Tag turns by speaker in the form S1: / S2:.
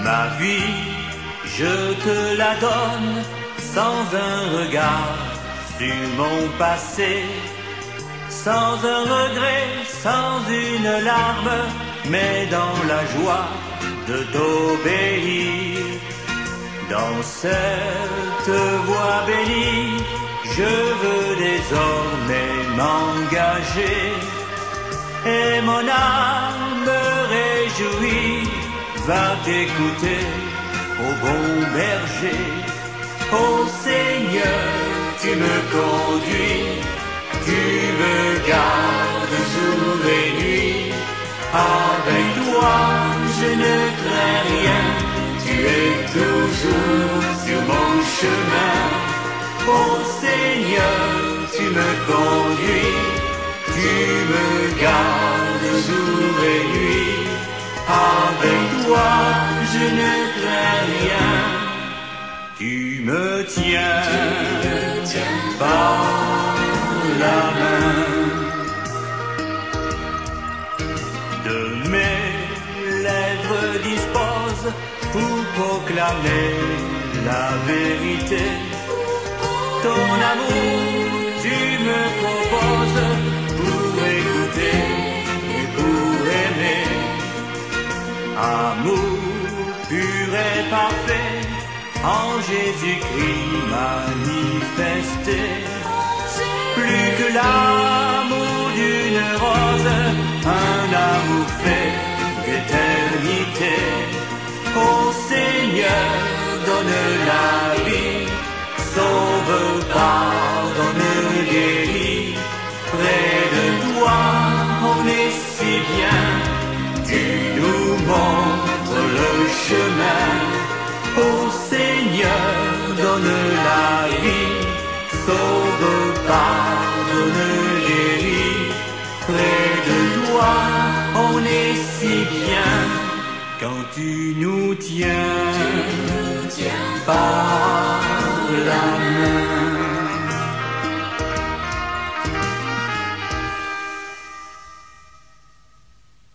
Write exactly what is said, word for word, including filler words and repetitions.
S1: Ma vie, je te la donne sans un regard sur mon passé, sans un regret, sans une larme, mais dans la joie de t'obéir. Dans cette voie bénie, je veux désormais m'engager, et mon âme me réjouit, va t'écouter, ô bon berger. Ô Seigneur, tu me conduis, tu me gardes jour et nuit. Avec toi, je ne crains rien, tu es toujours sur mon chemin. Ô Seigneur, tu me conduis, tu me gardes jour et nuit. Avec toi, je ne crains rien. Tu me tiens, tu me tiens par la main. De mes lèvres disposent pour proclamer la vérité. Ton amour, tu me proposes pour écouter et pour aimer. Amour pur et parfait, en Jésus-Christ manifesté. Plus que l'amour d'une rose, un amour fait d'éternité. Ô Seigneur, donne la vie, sauve, pardonne, guéris. Près de toi, on est si bien, tu nous montres le chemin. Ô Seigneur, donne la vie, sauve, pardonne, guéris. Près de toi, on est si bien, quand tu nous tiens, tu nous tiens par la main.